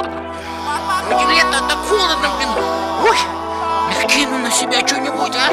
Вроде лето, так холодно, блин. Ой, накину на себя что-нибудь, а?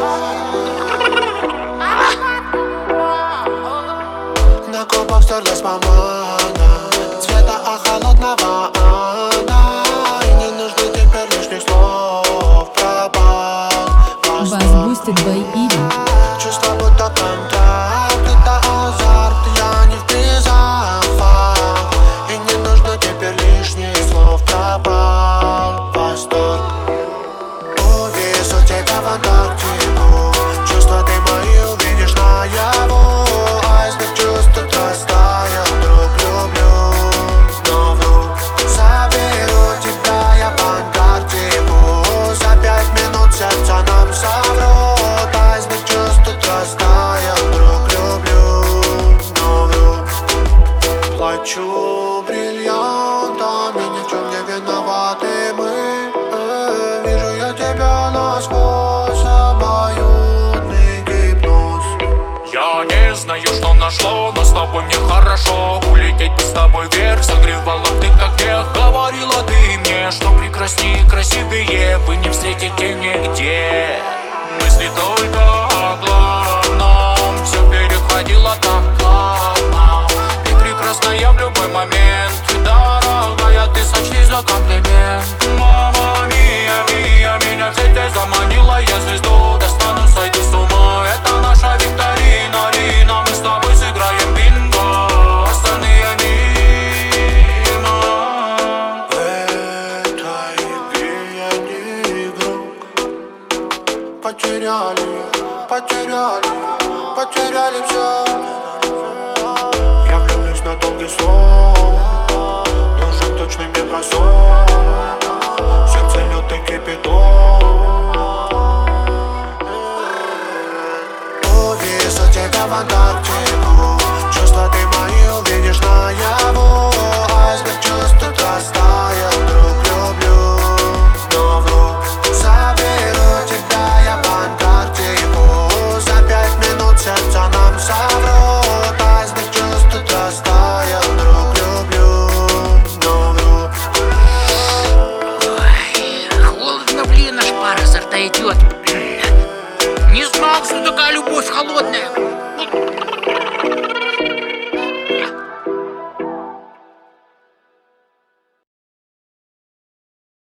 На кубах стерлась помада цвета холодного ада. И не нужно теперь лишних слов. Пропал Bass boosted by Ivy. чувство будто контакт, это азарт. Я не в призах, и не нужно теперь лишних слов. Пропал восторг. Увижу тебя в Антарктику. Чувства ты мои увидишь наяву. Айсберг чувств растаял, друг, люблю, но вдруг заберу тебя я в Антарктику. За 5 минут сердце нам соврут. Айсберг чувств растаял, друг, люблю, но вдруг плачу бриллиантами, ни в чем не виноваты мы. Вижу я тебя насквозь, обоюдный гипноз. Я не знаю, что нашло, но с тобой мне хорошо. Улететь бы с тобой вверх, согревала ты как тех. Говорила ты мне, что прекраснее и красивее вы не встретите нигде. Мысли только о главном, все переходило так плавно. Ты прекрасная в любой момент, ты дорогая, ты сочти за комплимент. Мама мия, мия, меня в сеть заманила, я звезду достану, сойду с ума. Это наша викторина, Рина, мы с тобой сыграем бинго. Остальные мимо. В этой игре я не игрок. Потеряли все. Я влюблюсь на долгий срок. Нужен точный мне бросок. Сердце лед и кипяток. Увижу тебя в Антарктику. Чувства ты мои увидишь наяву. Айсберг чувств растаял, друг, люблю, но вдруг заберу тебя я в Антарктику. За 5 минут сердце нам соврут. Айсберг чувств растаял, друг, люблю, но вдруг Ой, холодно, блин, аж пар изо рта идет. Не знал, что такая любовь холодная.